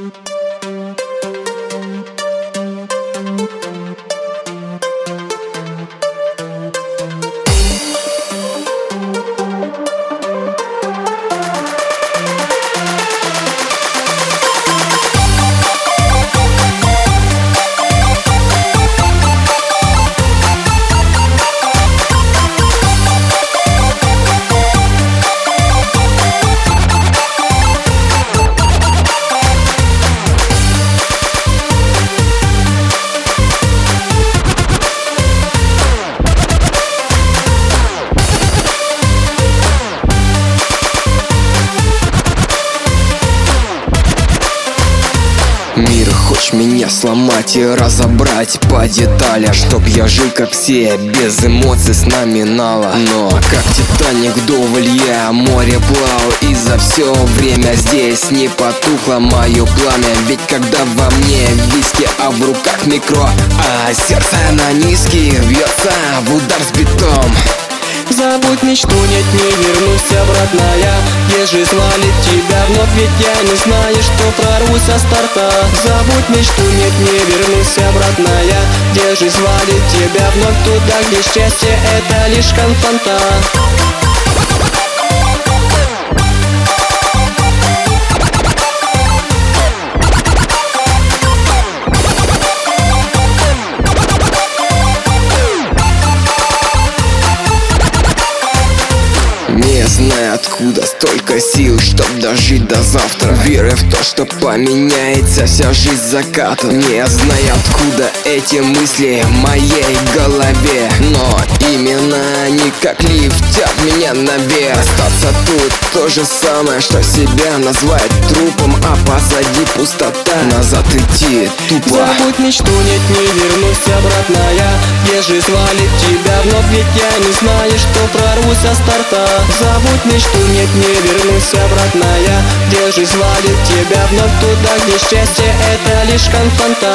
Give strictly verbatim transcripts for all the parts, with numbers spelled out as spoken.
Мир, хочешь меня сломать и разобрать по деталям, чтоб я жил как все, без эмоций с номинала. Но как Титаник вдоволь я море плавал, и за все время здесь не потухло мое пламя. Ведь когда во мне виски, а в руках микро, а сердце на низкий бьется в удар с битом. Забудь мечту, нет, не вернусь обратно я. Где же свалит тебя вновь, ведь я не знаю, что прорвусь со старта. Забудь мечту, нет, не вернусь обратно я. Где же свалит тебя вновь туда, где счастье это лишь конфанта. Не знаю откуда столько сил, чтоб дожить до завтра. Веры в то, что поменяется вся жизнь заката. Не знаю откуда эти мысли в моей голове, но именно они как лифтят меня наверх. Остаться тут то же самое, что себя назвать трупом, а позади пустота, назад идти тупо. Забудь мечту, нет, не вернусь обратно я. Где же свалит тебя вновь, ведь я не знаю, что прорвусь со старта. Забудь мечту, нет, не вернусь обратно я. Где же свалит тебя вновь туда, где счастье это лишь конфанта.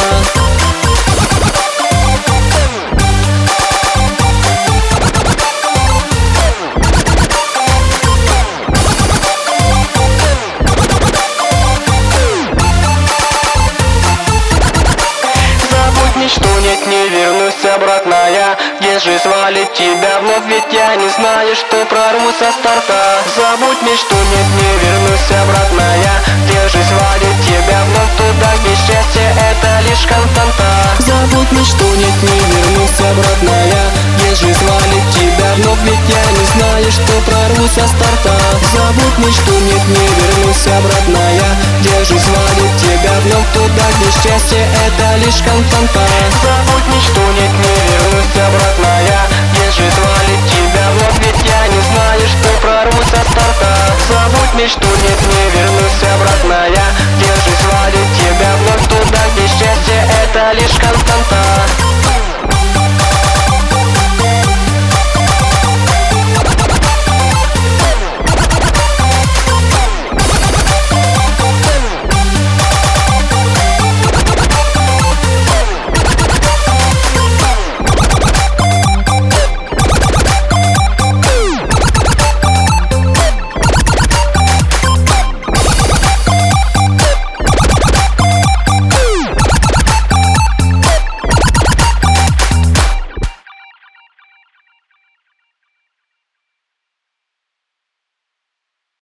Мечту, нет, не вернусь обратно я. Где же свалит тебя вновь, ведь я не знаю, что прорвусь со старта. Забудь мечту, нет, не вернусь обратно я. Где же свалит тебя вновь туда, где счастье это лишь константа. Забудь мечту, нет, не вернусь обратно я. Где же свалит тебя вновь, ведь я не знаю, что прорвусь со старта. Забудь мечту, нет, не вернусь обратно я. Где же свалит тебя вновь туда, где счастье это лишь константа. Забудь мечту, нет, не вернусь обратно я. Где же свалит тебя вновь, ведь я не знаю, что прорвусь со старта. Забудь мечту, нет, не вернусь